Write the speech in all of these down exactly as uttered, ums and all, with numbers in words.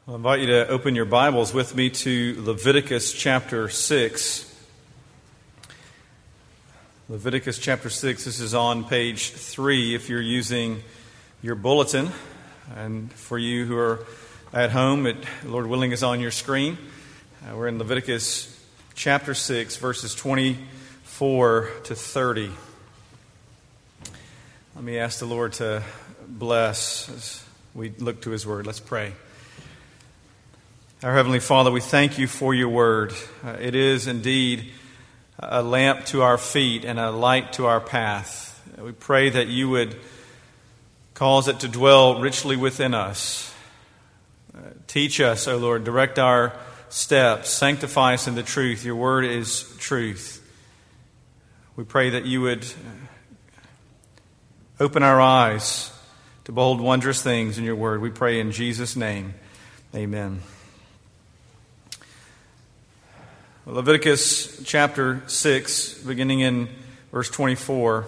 I invite you to open your Bibles with me to Leviticus chapter six. Leviticus chapter six, this is on page three if you're using your bulletin. And for you who are at home, it, Lord willing, is on your screen. Uh, we're in Leviticus chapter six, verses twenty-four to thirty. Let me ask the Lord to bless as we look to His Word. Let's pray. Our Heavenly Father, we thank You for Your Word. Uh, it is indeed a lamp to our feet and a light to our path. We pray that You would cause it to dwell richly within us. Uh, teach us, O Lord, direct our steps, sanctify us in the truth. Your Word is truth. We pray that You would open our eyes to behold wondrous things in Your Word. We pray in Jesus' name. Amen. Leviticus chapter six, beginning in verse twenty-four.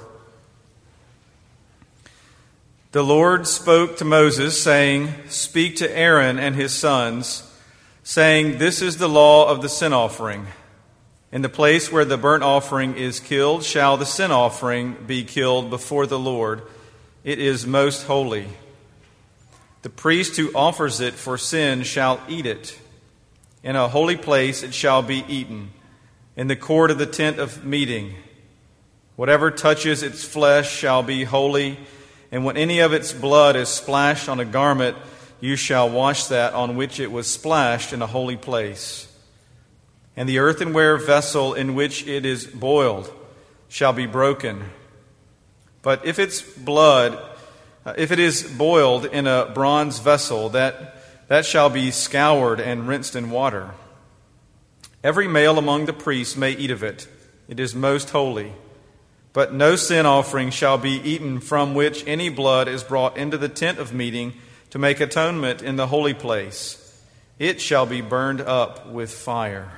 The Lord spoke to Moses, saying, "Speak to Aaron and his sons, saying, This is the law of the sin offering. In the place where the burnt offering is killed, shall the sin offering be killed before the Lord. It is most holy. The priest who offers it for sin shall eat it. In a holy place it shall be eaten, in the court of the tent of meeting. Whatever touches its flesh shall be holy, and when any of its blood is splashed on a garment, you shall wash that on which it was splashed in a holy place. And the earthenware vessel in which it is boiled shall be broken. But if its blood, if it is boiled in a bronze vessel, that That shall be scoured and rinsed in water. Every male among the priests may eat of it. It is most holy. But no sin offering shall be eaten from which any blood is brought into the tent of meeting to make atonement in the holy place. It shall be burned up with fire."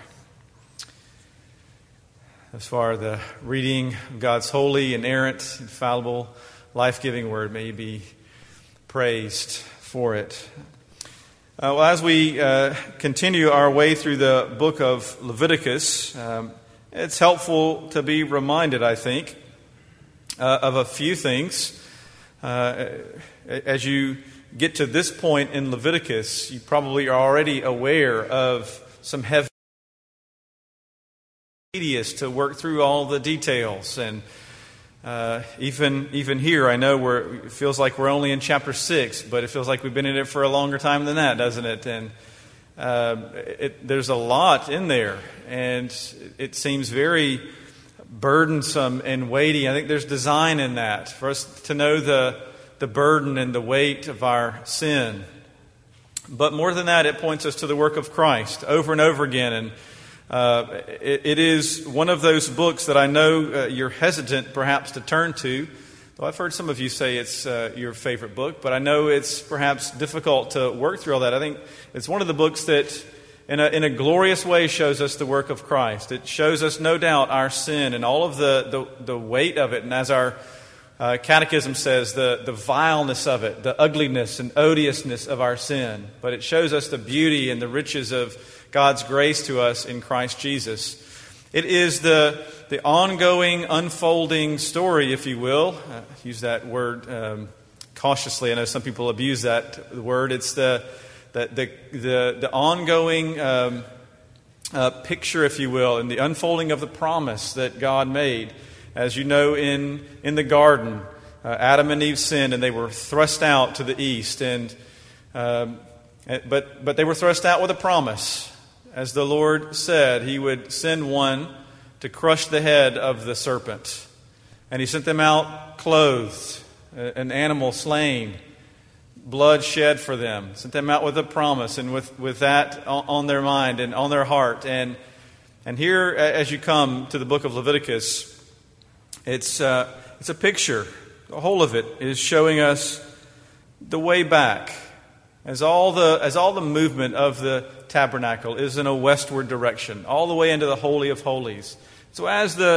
As far as the reading of God's holy, inerrant, infallible, life-giving word, may You be praised for it. Uh, well, as we uh, continue our way through the book of Leviticus, um, it's helpful to be reminded, I think, uh, of a few things. Uh, as you get to this point in Leviticus, you probably are already aware of some heavy tedious to work through all the details. And Uh, even even here, I know we're, it feels like we're only in chapter six, but it feels like we've been in it for a longer time than that, doesn't it? And uh, it, there's a lot in there, and it seems very burdensome and weighty. I think there's design in that for us to know the the burden and the weight of our sin. But more than that, it points us to the work of Christ over and over again. And Uh, it, it is one of those books that I know uh, you're hesitant perhaps to turn to. Though I've heard some of you say it's uh, your favorite book, but I know it's perhaps difficult to work through all that. I think it's one of the books that in a, in a glorious way shows us the work of Christ. It shows us, no doubt, our sin and all of the, the, the weight of it. And as our uh, catechism says, the, the vileness of it, the ugliness and odiousness of our sin. But it shows us the beauty and the riches of God's grace to us in Christ Jesus. It is the the ongoing, unfolding story, if you will. I use that word um, cautiously. I know some people abuse that word. It's the the the the, the ongoing um, uh, picture, if you will, and the unfolding of the promise that God made. As you know, in in the garden, uh, Adam and Eve sinned, and they were thrust out to the east, and um, but but they were thrust out with a promise. As the Lord said, He would send one to crush the head of the serpent. And He sent them out clothed, an animal slain, blood shed for them. Sent them out with a promise and with, with that on their mind and on their heart. And and here, as you come to the book of Leviticus, it's uh, it's a picture. The whole of it is showing us the way back. As all the as all the movement of the tabernacle is in a westward direction, all the way into the Holy of Holies. So as the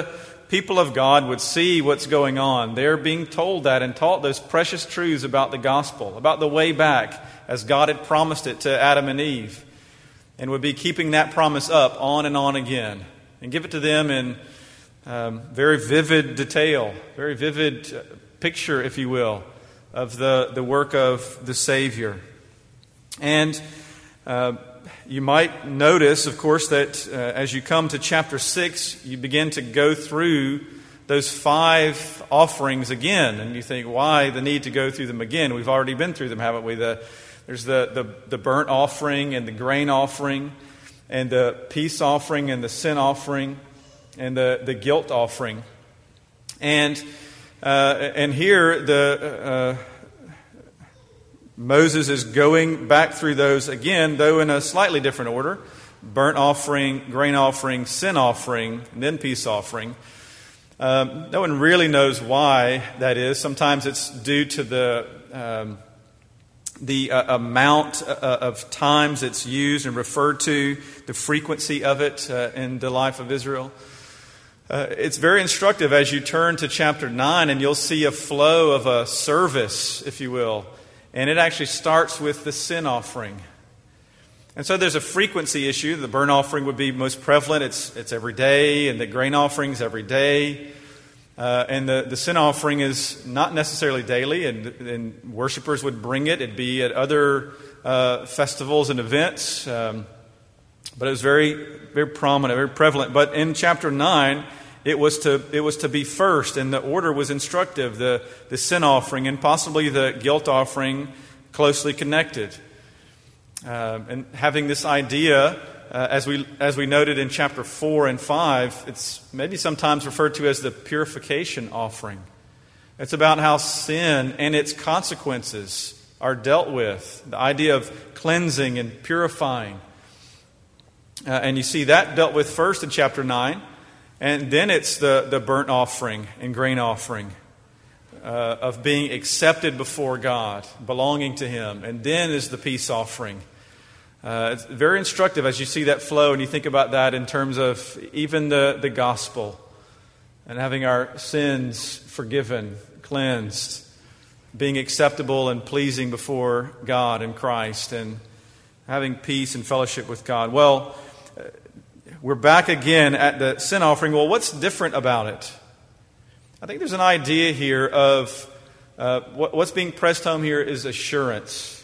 people of God would see what's going on. They're being told that and taught those precious truths about the gospel, about the way back as God had promised it to Adam and Eve, and would be keeping that promise up on and on again, and give it to them in um, very vivid detail, very vivid uh, picture, if you will, of the, the work of the Savior. And uh, you might notice, of course, that uh, as you come to chapter six, you begin to go through those five offerings again. And you think, why the need to go through them again? We've already been through them, haven't we? The, there's the, the, the burnt offering and the grain offering and the peace offering and the sin offering and the, the guilt offering. And, uh, and here the... Uh, Moses is going back through those again, though in a slightly different order. Burnt offering, grain offering, sin offering, and then peace offering. Um, no one really knows why that is. Sometimes it's due to the um, the uh, amount uh, of times it's used and referred to, the frequency of it uh, in the life of Israel. Uh, it's very instructive as you turn to chapter nine, and you'll see a flow of a service, if you will. And it actually starts with the sin offering. And so there's a frequency issue. The burnt offering would be most prevalent. It's it's every day, and the grain offering is every day. Uh, and the, the sin offering is not necessarily daily, and, and worshipers would bring it. It'd be at other uh, festivals and events. Um, but it was very, very prominent, very prevalent. But in chapter nine, It was to it was to be first, and the order was instructive. The the sin offering and possibly the guilt offering closely connected, uh, and having this idea, uh, as we as we noted in chapter four and five, it's maybe sometimes referred to as the purification offering. It's about how sin and its consequences are dealt with. The idea of cleansing and purifying, uh, and you see that dealt with first in chapter nine. And then it's the, the burnt offering and grain offering uh, of being accepted before God, belonging to Him. And then is the peace offering. Uh, it's very instructive as you see that flow and you think about that in terms of even the, the gospel and having our sins forgiven, cleansed, being acceptable and pleasing before God and Christ, and having peace and fellowship with God. Well, we're back again at the sin offering. Well, what's different about it? I think there's an idea here of uh, what, what's being pressed home here is assurance.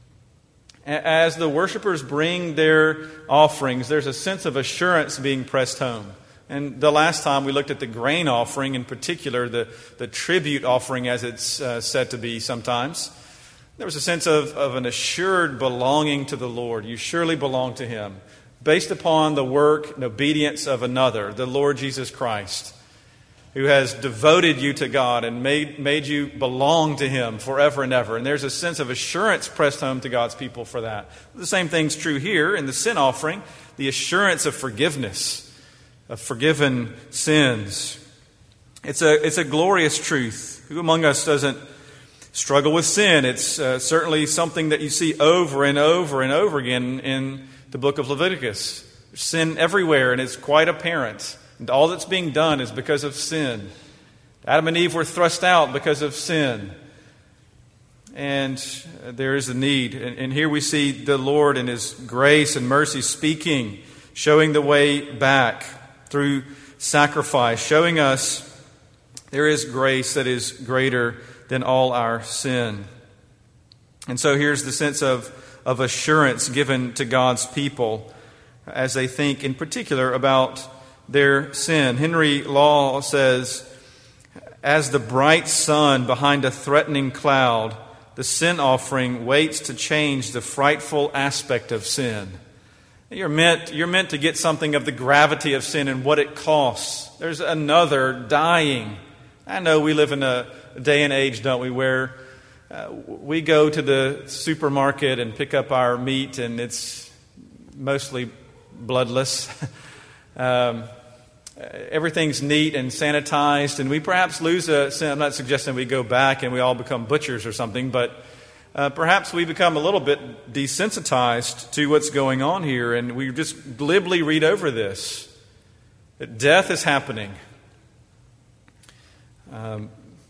As the worshipers bring their offerings, there's a sense of assurance being pressed home. And the last time we looked at the grain offering, in particular, the, the tribute offering as it's uh, said to be sometimes, there was a sense of, of an assured belonging to the Lord. You surely belong to Him, based upon the work and obedience of another, the Lord Jesus Christ, who has devoted you to God and made, made you belong to Him forever and ever. And there's a sense of assurance pressed home to God's people for that. The same thing's true here in the sin offering, the assurance of forgiveness, of forgiven sins. It's a, it's a glorious truth. Who among us doesn't struggle with sin? It's uh, certainly something that you see over and over and over again in the book of Leviticus. There's sin everywhere, and it's quite apparent. And all that's being done is because of sin. Adam and Eve were thrust out because of sin. And there is a need. And, and here we see the Lord in His grace and mercy speaking, showing the way back through sacrifice, showing us there is grace that is greater than all our sin. And so here's the sense of of assurance given to God's people as they think in particular about their sin. Henry Law says, as the bright sun behind a threatening cloud, the sin offering waits to change the frightful aspect of sin. You're meant, you're meant to get something of the gravity of sin and what it costs. There's another dying. I know we live in a day and age, don't we, where Uh, we go to the supermarket and pick up our meat, and it's mostly bloodless. um, everything's neat and sanitized, and we perhaps lose a... I'm not suggesting we go back and we all become butchers or something, but uh, perhaps we become a little bit desensitized to what's going on here, and we just glibly read over this, that death is happening. Um,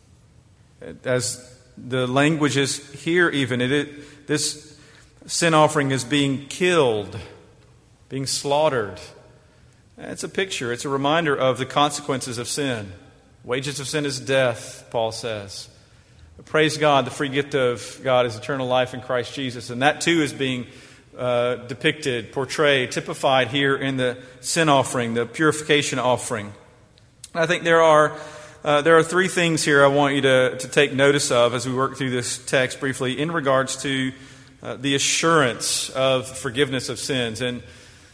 as the language is here even, it, it, this sin offering is being killed, being slaughtered. It's a picture, it's a reminder of the consequences of sin. Wages of sin is death, Paul says. But praise God, the free gift of God is eternal life in Christ Jesus. And that too is being uh, depicted, portrayed, typified here in the sin offering, the purification offering. I think there are uh, there are three things here I want you to, to take notice of as we work through this text briefly in regards to uh, the assurance of forgiveness of sins. And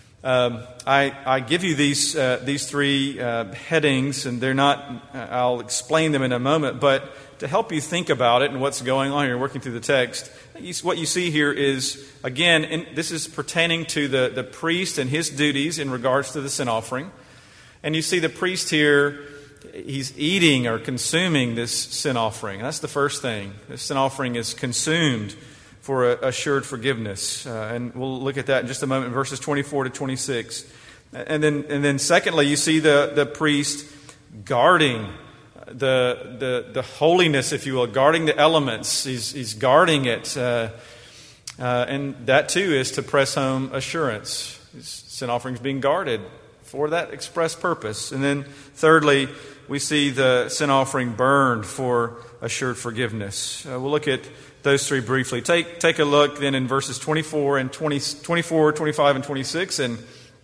um, I, I give you these uh, these three uh, headings, and they're not. I'll explain them in a moment, but to help you think about it and what's going on here, working through the text, what you see here is, again, in, this is pertaining to the, the priest and his duties in regards to the sin offering. And you see the priest here, he's eating or consuming this sin offering. That's the first thing. The sin offering is consumed for a, assured forgiveness. Uh, and we'll look at that in just a moment in verses twenty-four to twenty-six. And then, and then secondly, you see the, the priest guarding the, the the holiness, if you will, guarding the elements. He's, he's guarding it. Uh, uh, and that too is to press home assurance. His sin offering is being guarded for that express purpose. And then thirdly, we see the sin offering burned for assured forgiveness. Uh, we'll look at those three briefly. Take take a look then in verses twenty-four and twenty, twenty-four, twenty-five, and twenty-six. And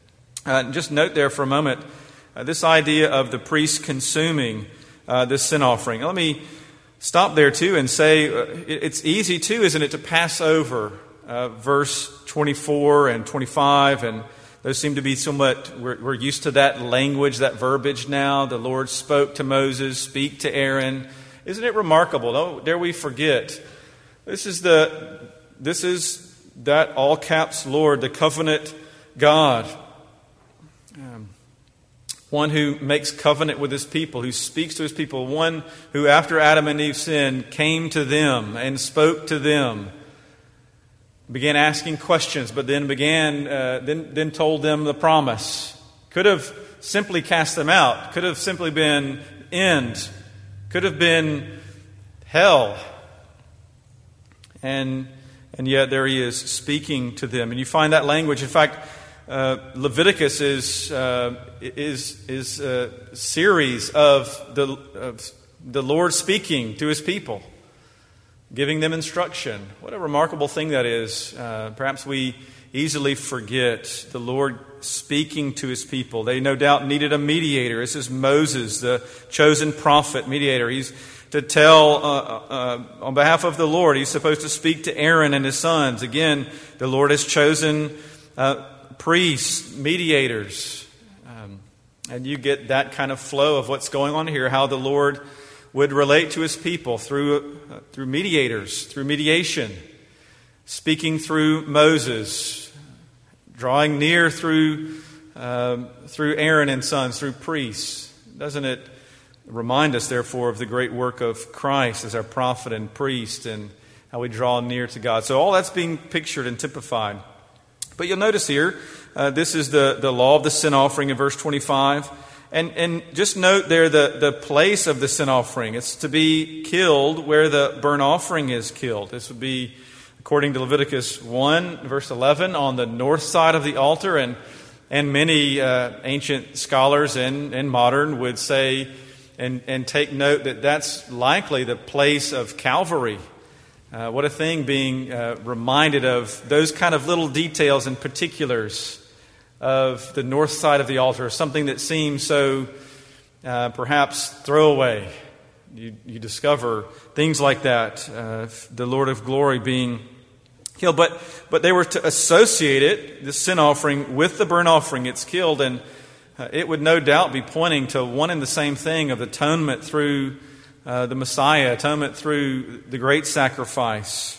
uh, just note there for a moment uh, this idea of the priest consuming uh, this sin offering. Let me stop there too and say uh, it, it's easy too, isn't it, to pass over uh, verse twenty-four and twenty-five, and those seem to be somewhat, we're, we're used to that language, that verbiage now. The Lord spoke to Moses, speak to Aaron. Isn't it remarkable? Don't dare we forget. This is the, this is that all caps Lord, the covenant God. Um, one who makes covenant with his people, who speaks to his people. One who after Adam and Eve sinned came to them and spoke to them. Began asking questions, but then began, uh, then, then told them the promise. Could have simply cast them out. Could have simply been end. Could have been hell. And and yet there he is speaking to them. And you find that language. In fact, uh, Leviticus is uh, is is a series of the of the Lord speaking to his people, giving them instruction. What a remarkable thing that is. Uh, perhaps we easily forget the Lord speaking to his people. They no doubt needed a mediator. This is Moses, the chosen prophet, mediator. He's to tell uh, uh, on behalf of the Lord. He's supposed to speak to Aaron and his sons. Again, the Lord has chosen uh, priests, mediators. Um, and you get that kind of flow of what's going on here, how the Lord would relate to his people through uh, through mediators, through mediation, speaking through Moses, drawing near through um, through Aaron and sons, through priests. Doesn't it remind us, therefore, of the great work of Christ as our prophet and priest and how we draw near to God? So all that's being pictured and typified. But you'll notice here, uh, this is the, the law of the sin offering in verse twenty-five. And and just note there the, the place of the sin offering. It's to be killed where the burnt offering is killed. This would be, according to Leviticus one, verse eleven, on the north side of the altar. And and many uh, ancient scholars and, and modern would say and, and take note that that's likely the place of Calvary. Uh, what a thing being uh, reminded of those kind of little details and particulars of the north side of the altar, something that seems so uh, perhaps throwaway. You, you discover things like that, uh, the Lord of glory being killed. But but they were to associate it, the sin offering, with the burnt offering. It's killed, and uh, it would no doubt be pointing to one and the same thing of atonement through uh, the Messiah, atonement through the great sacrifice.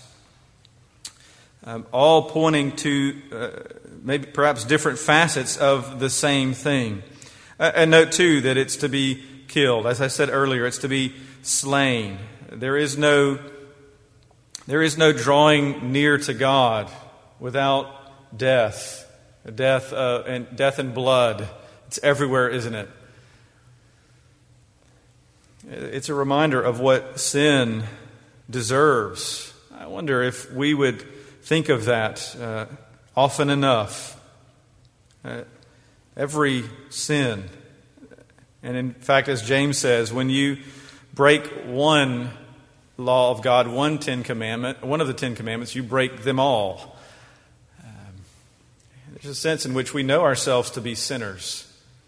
Um, all pointing to uh, maybe perhaps different facets of the same thing. Uh, and note too that it's to be killed. As I said earlier, it's to be slain. There is no there is no drawing near to God without death, death uh, and death and blood. It's everywhere, isn't it? It's a reminder of what sin deserves. I wonder if we would think of that uh, often enough. Uh, every sin. And in fact, as James says, when you break one law of God, one Ten Commandment, one of the Ten Commandments, you break them all. Um, there's a sense in which we know ourselves to be sinners.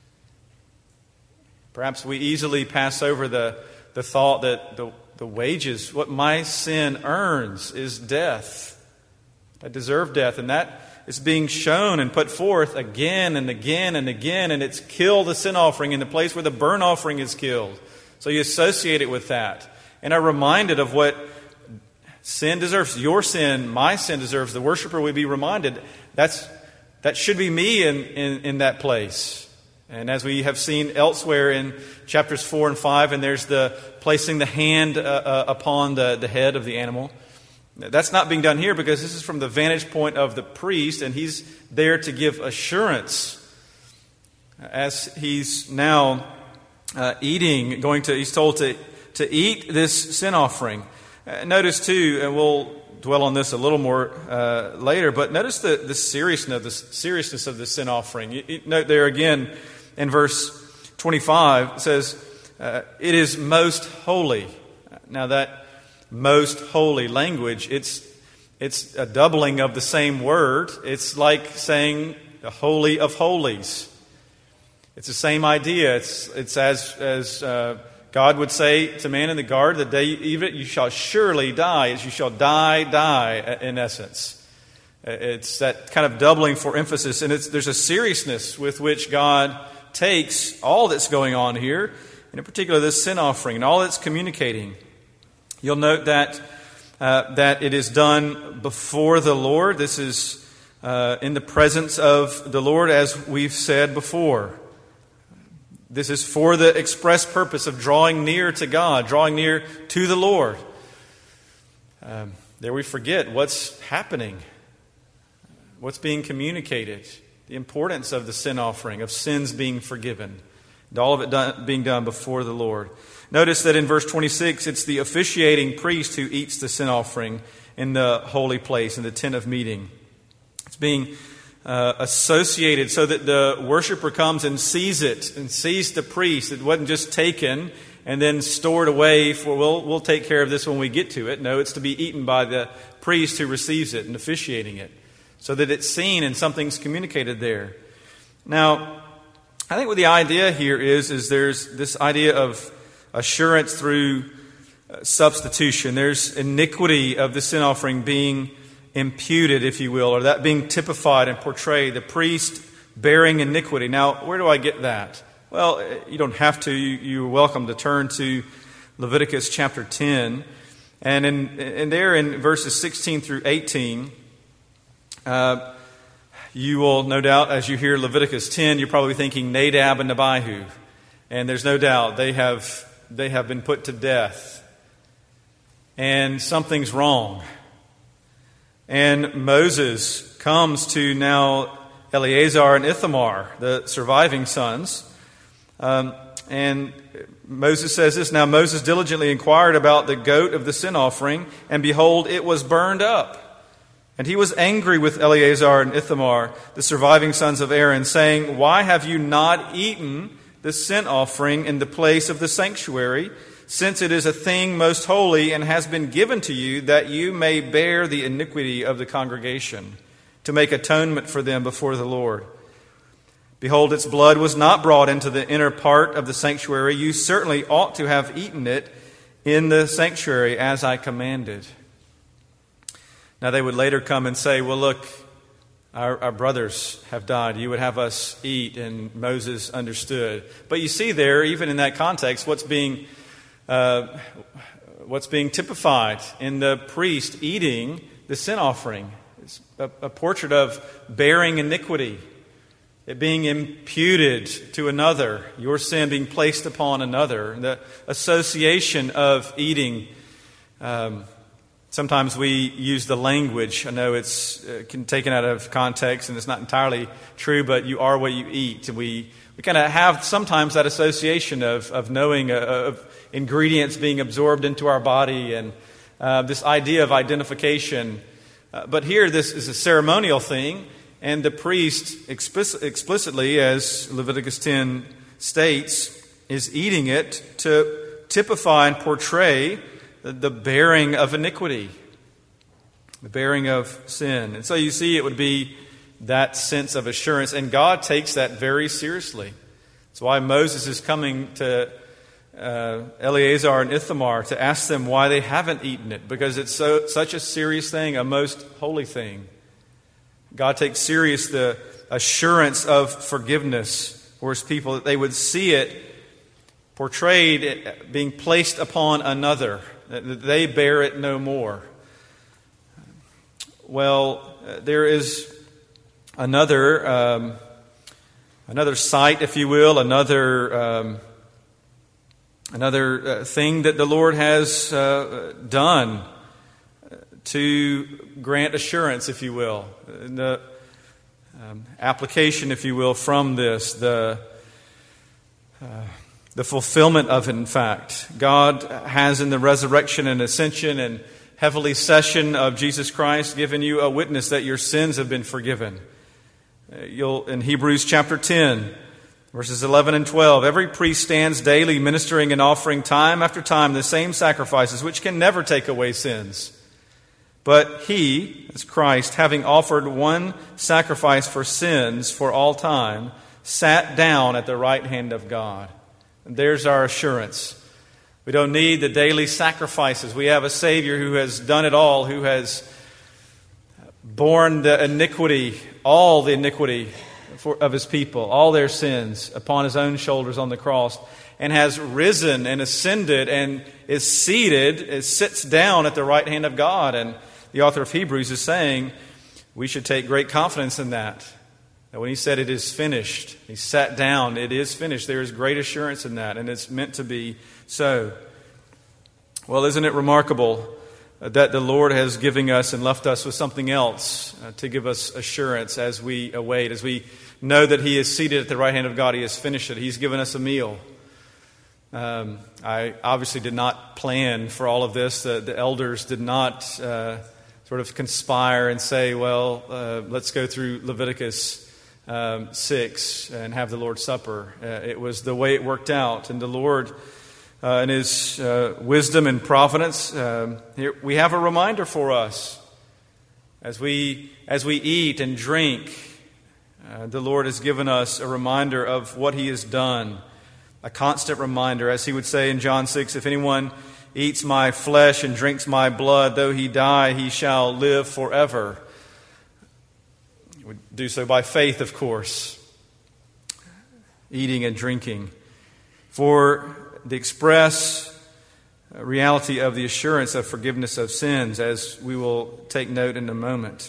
Perhaps we easily pass over the, the thought that the, the wages, what my sin earns, is death. I deserve death, and that is being shown and put forth again and again and again, and it's killed the sin offering in the place where the burnt offering is killed. So you associate it with that. And are reminded of what sin deserves. Your sin, my sin deserves. The worshiper would be reminded, that's that should be me in, in, in that place. And as we have seen elsewhere in chapters four and five, and there's the placing the hand uh, uh, upon the, the head of the animal. That's not being done here because this is from the vantage point of the priest, and he's there to give assurance as he's now uh, eating, going to, he's told to, to eat this sin offering. Uh, notice too, and we'll dwell on this a little more uh, later, but notice the, the seriousness of the seriousness of the sin offering. You, you note there again in verse twenty-five, it says, uh, it is most holy. Now that most holy language, it's it's a doubling of the same word. It's like saying the holy of holies. It's the same idea. It's it's as as uh, God would say to man in the garden, the day you eat it, you shall surely die, as you shall die, die, in essence. It's that kind of doubling for emphasis, and it's, there's a seriousness with which God takes all that's going on here, and in particular this sin offering and all it's communicating. You'll note that uh, that it is done before the Lord. This is uh, in the presence of the Lord, as we've said before. This is for the express purpose of drawing near to God, drawing near to the Lord. Um, there we forget what's happening, what's being communicated, the importance of the sin offering, of sins being forgiven, and all of it done, being done before the Lord. Notice that in verse twenty-six, it's the officiating priest who eats the sin offering in the holy place, in the tent of meeting. It's being uh, associated so that the worshiper comes and sees it, and sees the priest. It wasn't just taken and then stored away for, we'll, we'll take care of this when we get to it. No, it's to be eaten by the priest who receives it and officiating it, so that it's seen and something's communicated there. Now, I think what the idea here is, is there's this idea of assurance through uh, substitution. There's iniquity of the sin offering being imputed, if you will, or that being typified and portrayed. The priest bearing iniquity. Now, where do I get that? Well, you don't have to. You, you're welcome to turn to Leviticus chapter ten. And in, in there in verses sixteen through eighteen, uh, you will no doubt, as you hear Leviticus ten, you're probably thinking Nadab and Abihu. And there's no doubt they have they have been put to death. And something's wrong. And Moses comes to now Eleazar and Ithamar, the surviving sons. Um, and Moses says this, "Now Moses diligently inquired about the goat of the sin offering, and behold, it was burned up. And he was angry with Eleazar and Ithamar, the surviving sons of Aaron, saying, Why have you not eaten the sin offering in the place of the sanctuary, since it is a thing most holy and has been given to you, that you may bear the iniquity of the congregation, to make atonement for them before the Lord? Behold, its blood was not brought into the inner part of the sanctuary. You certainly ought to have eaten it in the sanctuary as I commanded." Now they would later come and say, well, look, our, our brothers have died. You would have us eat, and Moses understood. But you see there, even in that context, what's being uh, what's being typified in the priest eating the sin offering. It's a, a portrait of bearing iniquity, it being imputed to another, your sin being placed upon another, the association of eating um, Sometimes we use the language. I know it's uh, can taken out of context and it's not entirely true, but you are what you eat. We we kind of have sometimes that association of of knowing uh, of ingredients being absorbed into our body and uh, this idea of identification. Uh, but here, this is a ceremonial thing, and the priest explicit, explicitly, as Leviticus ten states, is eating it to typify and portray the, the bearing of iniquity, the bearing of sin. And so you see, it would be that sense of assurance, and God takes that very seriously. That's why Moses is coming to uh, Eleazar and Ithamar to ask them why they haven't eaten it, because it's so such a serious thing, a most holy thing. God takes serious the assurance of forgiveness for His people, that they would see it portrayed, being placed upon another, that they bear it no more. Well, there is another um, another sight, if you will, another um, another uh, thing that the Lord has uh, done to grant assurance, if you will, the um, application, if you will, from this, the uh, the fulfillment of it. In fact, God has in the resurrection and ascension and heavenly session of Jesus Christ given you a witness that your sins have been forgiven. You'll, in Hebrews chapter ten, verses eleven and twelve, every priest stands daily ministering and offering time after time the same sacrifices which can never take away sins. But He, as Christ, having offered one sacrifice for sins for all time, sat down at the right hand of God. And there's our assurance. We don't need the daily sacrifices. We have a Savior who has done it all, who has borne the iniquity, all the iniquity for, of His people, all their sins upon His own shoulders on the cross, and has risen and ascended and is seated, is, sits down at the right hand of God. And the author of Hebrews is saying we should take great confidence in that. That when He said it is finished, He sat down, it is finished. There is great assurance in that, and it's meant to be so. Well, isn't it remarkable that the Lord has given us and left us with something else uh, to give us assurance as we await, as we know that He is seated at the right hand of God, He has finished it. He's given us a meal. Um, I obviously did not plan for all of this. The, the elders did not uh, sort of conspire and say, well, uh, let's go through Leviticus um, six and have the Lord's Supper. Uh, it was the way it worked out. And the Lord, uh, in His uh, wisdom and providence, um, here we have a reminder for us. As we, as we eat and drink, uh, the Lord has given us a reminder of what He has done. A constant reminder, as He would say in John six, if anyone eats my flesh and drinks my blood, though he die, he shall live forever. He would do so by faith, of course, eating and drinking. For the express reality of the assurance of forgiveness of sins, as we will take note in a moment.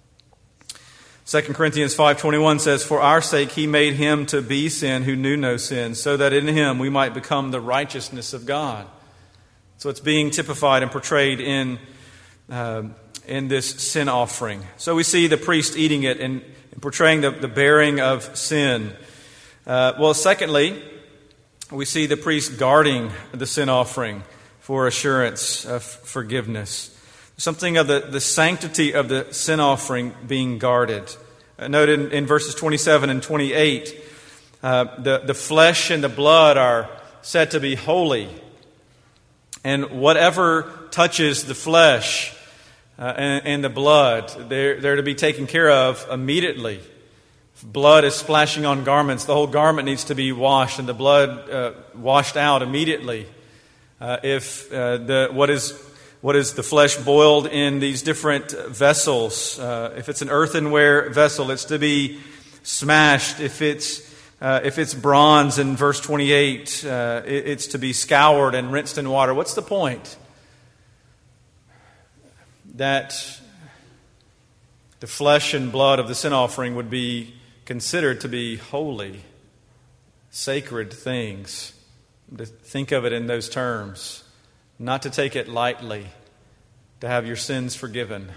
Second Corinthians five twenty-one says, for our sake He made Him to be sin who knew no sin, so that in Him we might become the righteousness of God. So it's being typified and portrayed in uh, in this sin offering. So we see the priest eating it and, and portraying the, the bearing of sin. Uh, well, secondly, we see the priest guarding the sin offering for assurance of forgiveness. Something of the, the sanctity of the sin offering being guarded. Uh, note in, in verses twenty-seven and twenty-eight, uh, the, the flesh and the blood are said to be holy. And whatever touches the flesh uh, and, and the blood, they're, they're to be taken care of immediately. If blood is splashing on garments, the whole garment needs to be washed and the blood uh, washed out immediately. Uh, if uh, the what is what is the flesh boiled in these different vessels, uh, if it's an earthenware vessel, it's to be smashed. If it's Uh, if it's bronze in verse twenty-eight, uh, it, it's to be scoured and rinsed in water. What's the point? That the flesh and blood of the sin offering would be considered to be holy, sacred things. To think of it in those terms, not to take it lightly. to have your sins forgiven.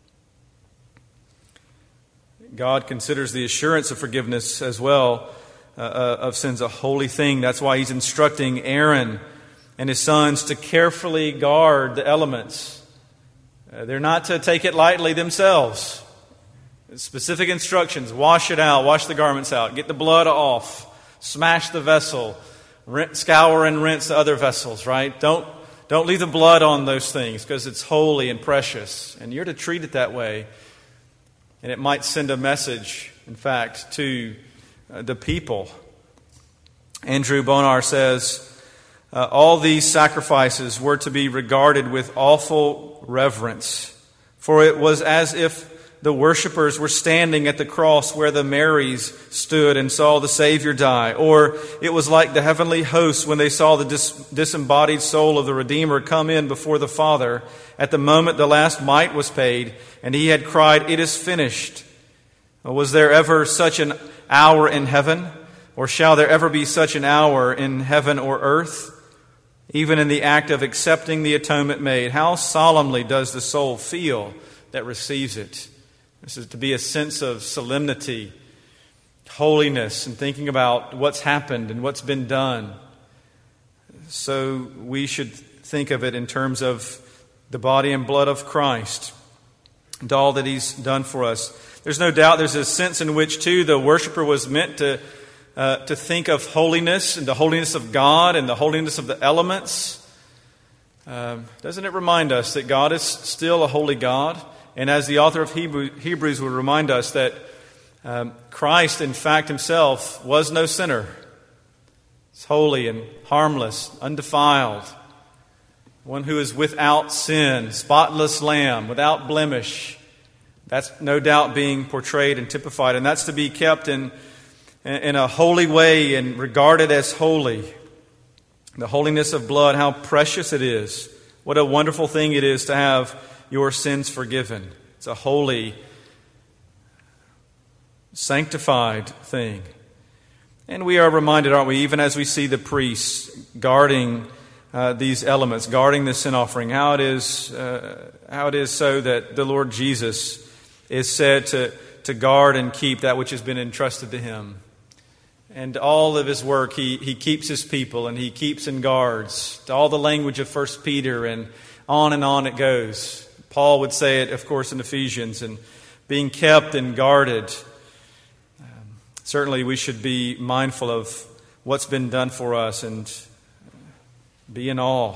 God considers the assurance of forgiveness as well uh, of sins a holy thing. That's why He's instructing Aaron and his sons to carefully guard the elements. Uh, they're not to take it lightly themselves. Specific instructions: wash it out, wash the garments out, get the blood off, smash the vessel, rinse, scour and rinse the other vessels, right? Don't, don't leave the blood on those things because it's holy and precious. And you're to treat it that way. And it might send a message, in fact, to uh, the people. Andrew Bonar says, uh, all these sacrifices were to be regarded with awful reverence, for it was as if the worshippers were standing at the cross where the Marys stood and saw the Savior die. Or it was like the heavenly hosts when they saw the dis- disembodied soul of the Redeemer come in before the Father at the moment the last mite was paid, and He had cried, "It is finished." Was there ever such an hour in heaven? Or shall there ever be such an hour in heaven or earth? Even in the act of accepting the atonement made, how solemnly does the soul feel that receives it? This is to be a sense of solemnity, holiness, and thinking about what's happened and what's been done. So we should think of it in terms of the body and blood of Christ and all that He's done for us. There's no doubt there's a sense in which, too, the worshiper was meant to, uh, to think of holiness and the holiness of God and the holiness of the elements. Um, doesn't it remind us that God is still a holy God? And as the author of Hebrew, Hebrews would remind us that um, Christ, in fact, Himself was no sinner. He's holy and harmless, undefiled. One who is without sin, spotless lamb, without blemish. That's no doubt being portrayed and typified. And that's to be kept in, in a holy way and regarded as holy. The holiness of blood, how precious it is. What a wonderful thing it is to have your sins forgiven. It's a holy, sanctified thing. And we are reminded, aren't we, even as we see the priests guarding uh, these elements, guarding the sin offering, how it is, uh, how it is so that the Lord Jesus is said to, to guard and keep that which has been entrusted to Him. And all of His work, He, he keeps His people and He keeps and guards. To all the language of First Peter, and on and on it goes. Paul would say it, of course, in Ephesians, and being kept and guarded. Um, certainly we should be mindful of what's been done for us and be in awe.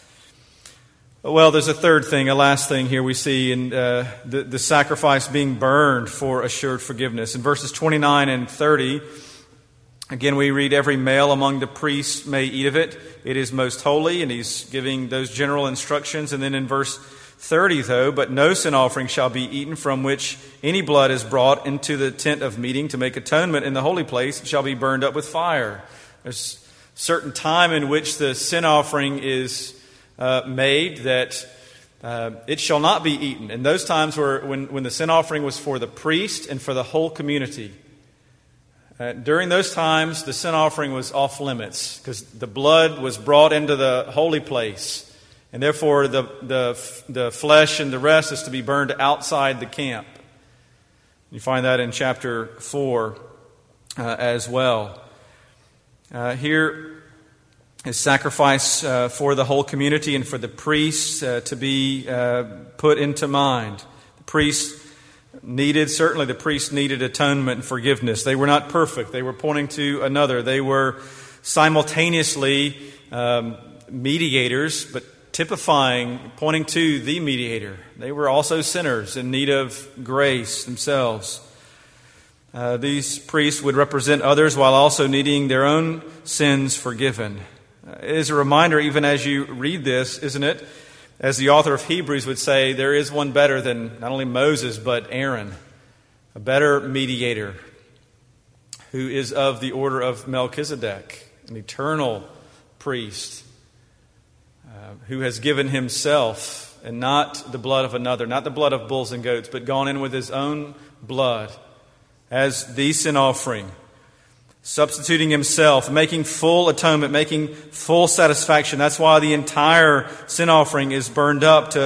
Well, there's a third thing, a last thing here we see in uh, the, the sacrifice being burned for assured forgiveness. In verses twenty-nine and thirty, again we read, "Every male among the priests may eat of it. It is most holy," and he's giving those general instructions. And then in verse thirty, though, "But no sin offering shall be eaten from which any blood is brought into the tent of meeting to make atonement in the holy place. It shall be burned up with fire." There's a certain time in which the sin offering is uh, made that uh, it shall not be eaten. And those times were when, when the sin offering was for the priest and for the whole community. Uh, during those times, the sin offering was off limits because the blood was brought into the holy place. And therefore, the, the, the flesh and the rest is to be burned outside the camp. You find that in chapter four uh, as well. Uh, here is sacrifice uh, for the whole community and for the priests uh, to be uh, put into mind. The priests needed, certainly the priests needed atonement and forgiveness. They were not perfect. They were pointing to another. They were simultaneously um, mediators, but typifying, pointing to the mediator. They were also sinners in need of grace themselves. Uh, these priests would represent others while also needing their own sins forgiven. Uh, it is a reminder, even as you read this, isn't it? As the author of Hebrews would say, there is one better than not only Moses, but Aaron, a better mediator who is of the order of Melchizedek, an eternal priest. Uh, who has given himself, and not the blood of another, not the blood of bulls and goats, but gone in with His own blood as the sin offering, substituting Himself, making full atonement, making full satisfaction. That's why the entire sin offering is burned up to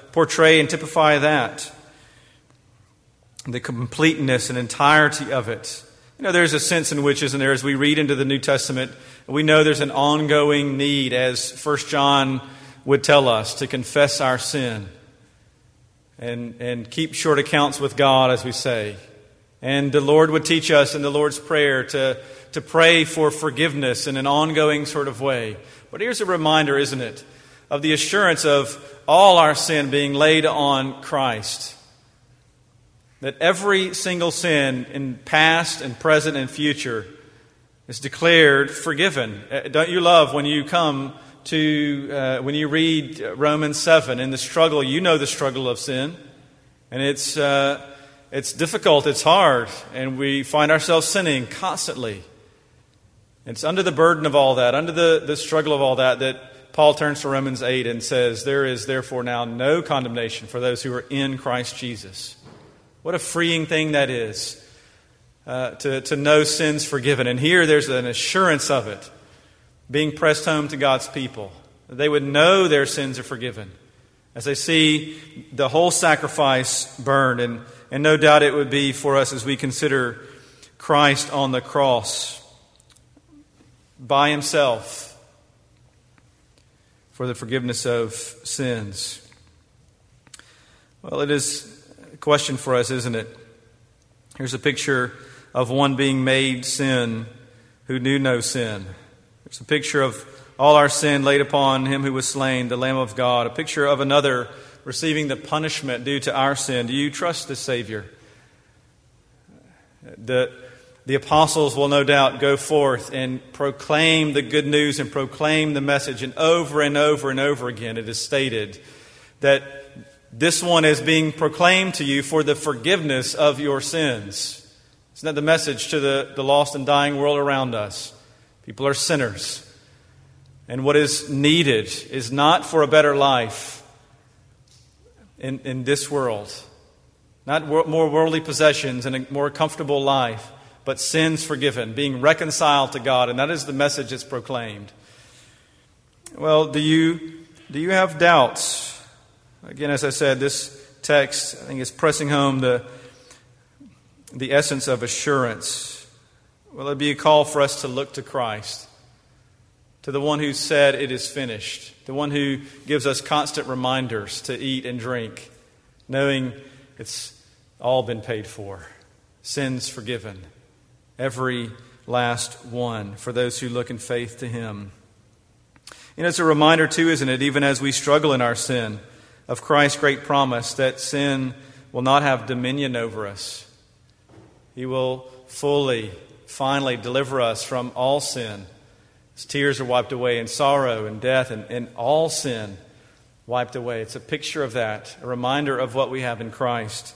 portray and typify that. The completeness and entirety of it. You know, there's a sense in which, isn't there, as we read into the New Testament, we know there's an ongoing need, as First John would tell us, to confess our sin and, and keep short accounts with God, as we say. And the Lord would teach us in the Lord's Prayer to, to pray for forgiveness in an ongoing sort of way. But here's a reminder, isn't it, of the assurance of all our sin being laid on Christ. That every single sin in past and present and future is declared forgiven. Don't you love when you come to, uh, when you read Romans seven in the struggle, you know the struggle of sin. And it's, uh, it's difficult, it's hard, and we find ourselves sinning constantly. It's under the burden of all that, under the, the struggle of all that, that Paul turns to Romans eight and says, there is therefore now no condemnation for those who are in Christ Jesus. What a freeing thing that is, uh, to, to know sins forgiven. And here there's an assurance of it being pressed home to God's people. They would know their sins are forgiven as they see the whole sacrifice burned. And, and no doubt it would be for us as we consider Christ on the cross by himself for the forgiveness of sins. Well, it is question for us, isn't it? Here's a picture of one being made sin who knew no sin. It's a picture of all our sin laid upon him who was slain, the Lamb of God. A picture of another receiving the punishment due to our sin. Do you trust the Savior? The, the apostles will no doubt go forth and proclaim the good news and proclaim the message. And over and over and over again it is stated that this one is being proclaimed to you for the forgiveness of your sins. Isn't that the message to the, the lost and dying world around us? People are sinners. And what is needed is not for a better life in, in this world. Not wor- more worldly possessions and a more comfortable life, but sins forgiven, being reconciled to God. And that is the message that's proclaimed. Well, do you, do you have doubts? Again, as I said, this text, I think, is pressing home the, the essence of assurance. Well, it would be a call for us to look to Christ, to the one who said it is finished, the one who gives us constant reminders to eat and drink, knowing it's all been paid for, sins forgiven, every last one, for those who look in faith to him. And it's a reminder, too, isn't it, even as we struggle in our sin, of Christ's great promise that sin will not have dominion over us. He will fully, finally deliver us from all sin. His tears are wiped away, and sorrow and death and, and all sin wiped away. It's a picture of that, a reminder of what we have in Christ.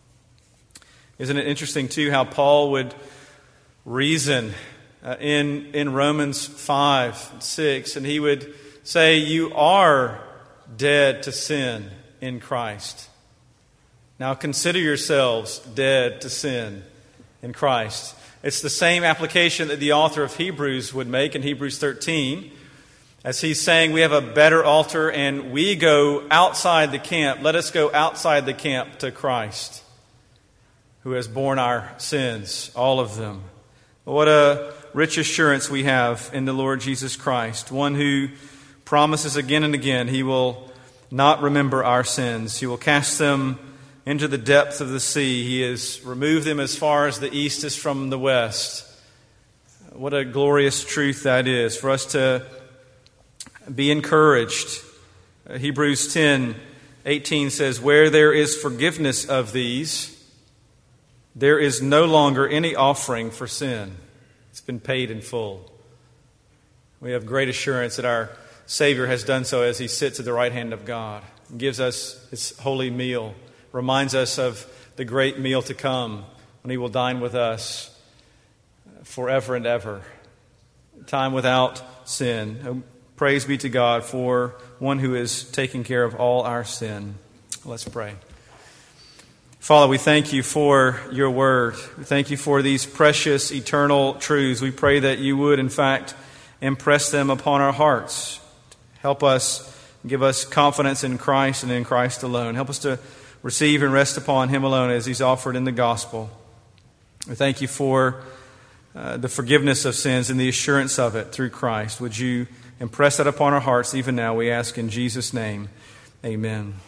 Isn't it interesting, too, how Paul would reason uh, in, in Romans five and six, and he would say, you are dead to sin in Christ. Now consider yourselves dead to sin in Christ. It's the same application that the author of Hebrews would make in Hebrews thirteen, as he's saying we have a better altar and we go outside the camp. Let us go outside the camp to Christ, who has borne our sins, all of them. What a rich assurance we have in the Lord Jesus Christ, one who promises again and again he will not remember our sins. He will cast them into the depth of the sea. He has removed them as far as the east is from the west. What a glorious truth that is for us to be encouraged. Hebrews ten eighteen says, where there is forgiveness of these, there is no longer any offering for sin. It's been paid in full. We have great assurance that our Savior has done so as he sits at the right hand of God and gives us his holy meal, reminds us of the great meal to come when he will dine with us forever and ever. Time without sin. Praise be to God for one who is taking care of all our sin. Let's pray. Father, we thank you for your word. We thank you for these precious, eternal truths. We pray that you would, in fact, impress them upon our hearts. Help us Give us confidence in Christ and in Christ alone. Help us to receive and rest upon Him alone as He's offered in the gospel. We thank You for uh, the forgiveness of sins and the assurance of it through Christ. Would You impress that upon our hearts even now, we ask in Jesus' name. Amen.